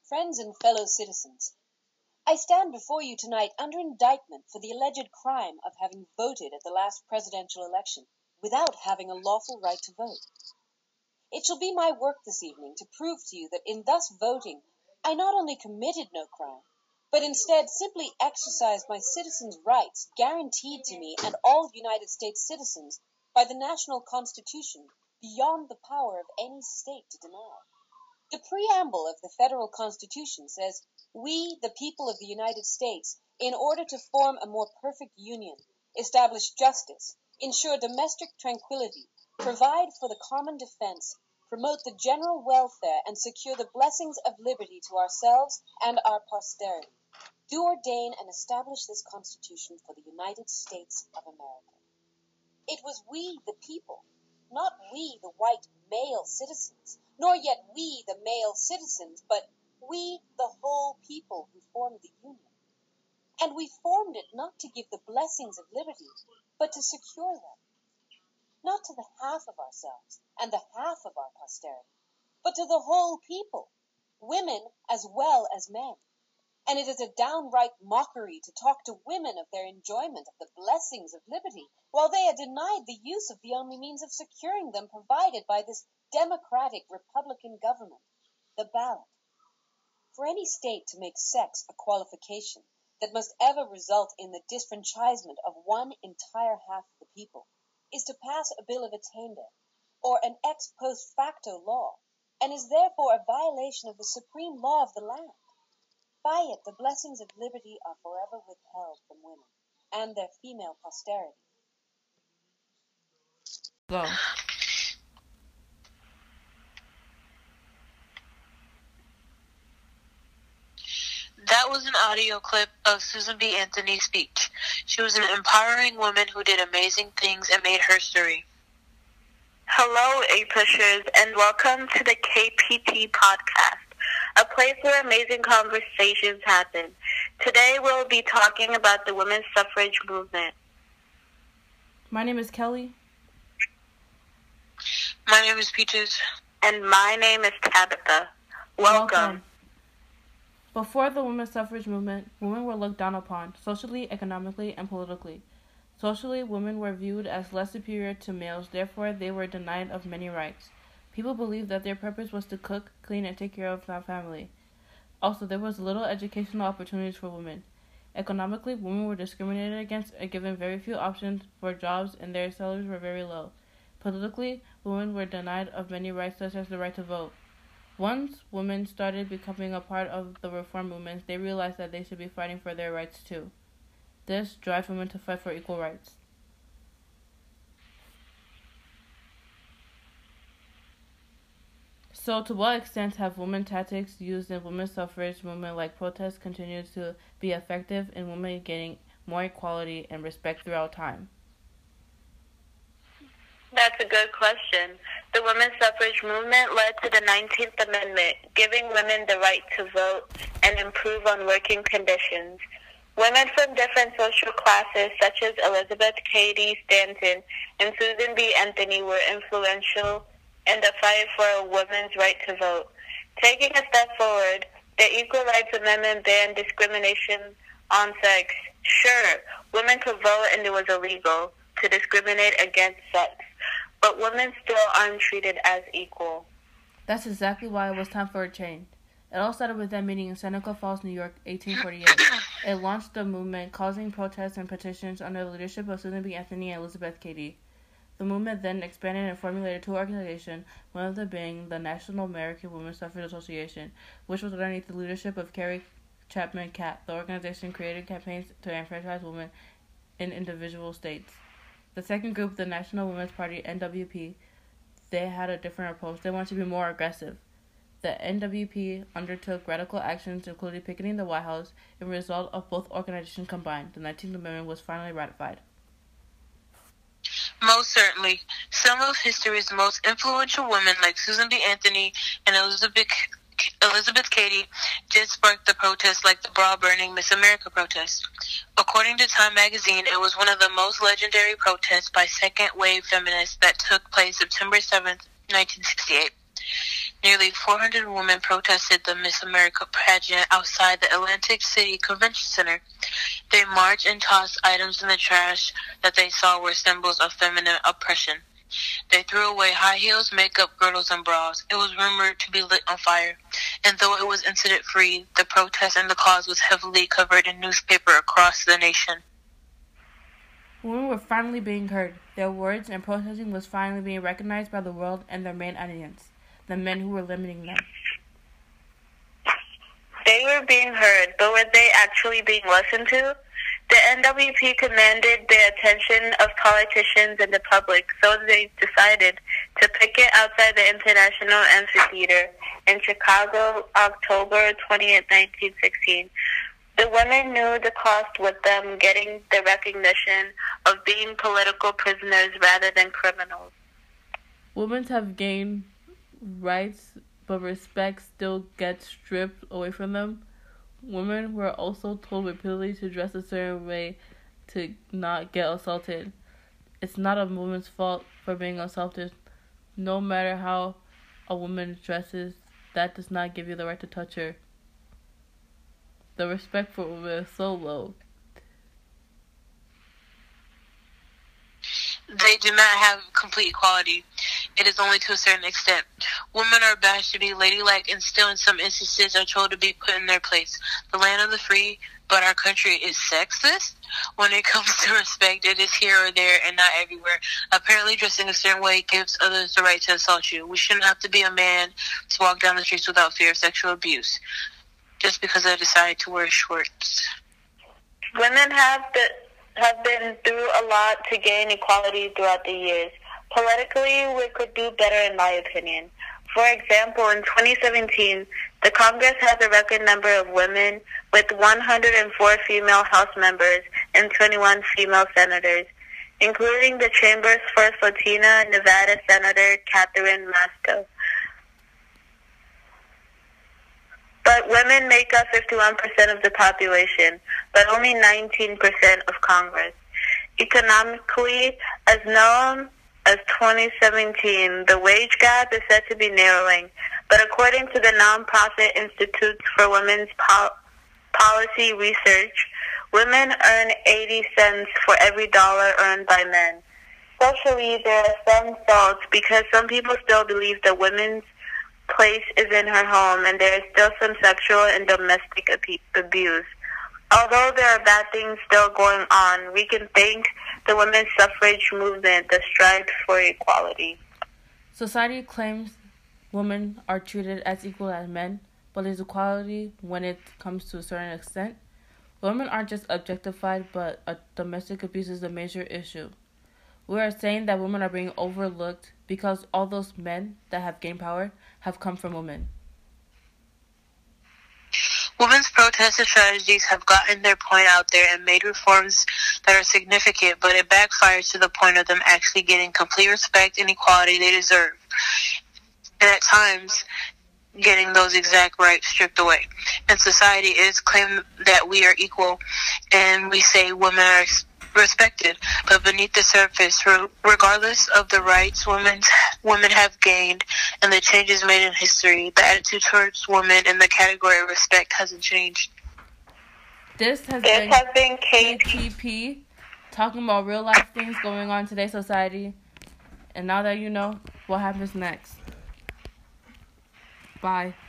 Friends and fellow citizens, I stand before you tonight under indictment for the alleged crime of having voted at the last presidential election without having a lawful right to vote. It shall be my work this evening to prove to you that in thus voting, I not only committed no crime, but instead simply exercised my citizens' rights guaranteed to me and all United States citizens by the national Constitution beyond the power of any state to deny. The preamble of the federal Constitution says, "We, the people of the United States, in order to form a more perfect union, establish justice, ensure domestic tranquility, provide for the common defense, promote the general welfare, and secure the blessings of liberty to ourselves and our posterity, do ordain and establish this Constitution for the United States of America." It was we, the people, not we, the white male citizens, nor yet we, the male citizens, but we, the whole people who formed the Union. And we formed it not to give the blessings of liberty, but to secure them. Not to the half of ourselves and the half of our posterity, but to the whole people, women as well as men. And it is a downright mockery to talk to women of their enjoyment of the blessings of liberty, while they are denied the use of the only means of securing them provided by this democratic Republican government, the ballot. For any state to make sex a qualification that must ever result in the disfranchisement of one entire half of the people is to pass a bill of attainder, or an ex post facto law, and is therefore a violation of the supreme law of the land. By it, the blessings of liberty are forever withheld from women and their female posterity. Go. That was an audio clip of Susan B. Anthony's speech. She was an empowering woman who did amazing things and made history. Hello, A-Pushers, and welcome to the KPT podcast, a place where amazing conversations happen. Today we'll be talking about the women's suffrage movement. My name is Kelly. My name is Peaches. And my name is Tabitha. Welcome. Before the women's suffrage movement, women were looked down upon, socially, economically, and politically. Socially, women were viewed as less superior to males, therefore they were denied of many rights. People believed that their purpose was to cook, clean, and take care of their family. Also, there was little educational opportunities for women. Economically, women were discriminated against and given very few options for jobs, and their salaries were very low. Politically, women were denied of many rights, such as the right to vote. Once women started becoming a part of the reform movements, they realized that they should be fighting for their rights too. This drives women to fight for equal rights. So, to what extent have women tactics used in women's suffrage movement like protests continued to be effective in women gaining more equality and respect throughout time? That's a good question. The women's suffrage movement led to the 19th Amendment, giving women the right to vote and improve on working conditions. Women from different social classes, such as Elizabeth Cady Stanton and Susan B. Anthony, were influential in the fight for a woman's right to vote. Taking a step forward, the Equal Rights Amendment banned discrimination on sex. Sure, women could vote and it was illegal to discriminate against sex, but women still aren't treated as equal. That's exactly why it was time for a change. It all started with that meeting in Seneca Falls, New York, 1848. It launched the movement, causing protests and petitions under the leadership of Susan B. Anthony and Elizabeth Cady. The movement then expanded and formulated two organizations, one of them being the National American Women's Suffrage Association, which was underneath the leadership of Carrie Chapman Catt. The organization created campaigns to enfranchise women in individual states. The second group, the National Women's Party, NWP, they had a different approach. They wanted to be more aggressive. The NWP undertook radical actions, including picketing the White House. As a result of both organizations combined, the 19th Amendment was finally ratified. Most certainly. Some of history's most influential women, like Susan B. Anthony and Elizabeth Cady, did spark the protests like the bra-burning Miss America protest. According to Time magazine, it was one of the most legendary protests by second-wave feminists that took place September 7th, 1968. Nearly 400 women protested the Miss America pageant outside the Atlantic City Convention Center. They marched and tossed items in the trash that they saw were symbols of feminine oppression. They threw away high heels, makeup, girdles, and bras. It was rumored to be lit on fire. And though it was incident-free, the protest and the cause was heavily covered in newspaper across the nation. Women were finally being heard. Their words and protesting was finally being recognized by the world and their main audience, the men who were limiting them. They were being heard, but were they actually being listened to? The NWP commanded the attention of politicians and the public, so they decided to picket outside the International Amphitheater in Chicago, October 20th, 1916. The women knew the cost with them getting the recognition of being political prisoners rather than criminals. Women have gained rights, but respect still gets stripped away from them. Women were also told repeatedly to dress a certain way to not get assaulted. It's not a woman's fault for being assaulted. No matter how a woman dresses, that does not give you the right to touch her. The respect for women is so low. They do not have complete equality. It is only to a certain extent. Women are bashed to be ladylike and still in some instances are told to be put in their place. The land of the free, but our country is sexist? When it comes to respect, it is here or there and not everywhere. Apparently dressing a certain way gives others the right to assault you. We shouldn't have to be a man to walk down the streets without fear of sexual abuse, just because I decide to wear shorts. Women have been through a lot to gain equality throughout the years. Politically, we could do better in my opinion. For example, in 2017, the Congress has a record number of women with 104 female House members and 21 female senators, including the chamber's first Latina Nevada Senator Catherine Masto. But women make up 51% of the population, but only 19% of Congress. Economically, as known as 2017, the wage gap is said to be narrowing, but according to the nonprofit Institutes for Women's Policy Research, women earn 80 cents for every dollar earned by men. Socially, there are some faults because some people still believe that women's place is in her home and there is still some sexual and domestic abuse. Although there are bad things still going on, we can thank the women's suffrage movement that strived for equality. Society claims women are treated as equal as men, but there's equality when it comes to a certain extent. Women aren't just objectified, but domestic abuse is a major issue. We are saying that women are being overlooked because all those men that have gained power have come from women. Women's protest strategies have gotten their point out there and made reforms that are significant, but it backfires to the point of them actually getting complete respect and equality they deserve. And at times, getting those exact rights stripped away. And society is claiming that we are equal, and we say women are respected, but beneath the surface, regardless of the rights women have gained and the changes made in history, the attitude towards women in the category of respect hasn't changed. This has been KTP talking about real life things going on in today's society, and now that you know what happens next. Bye.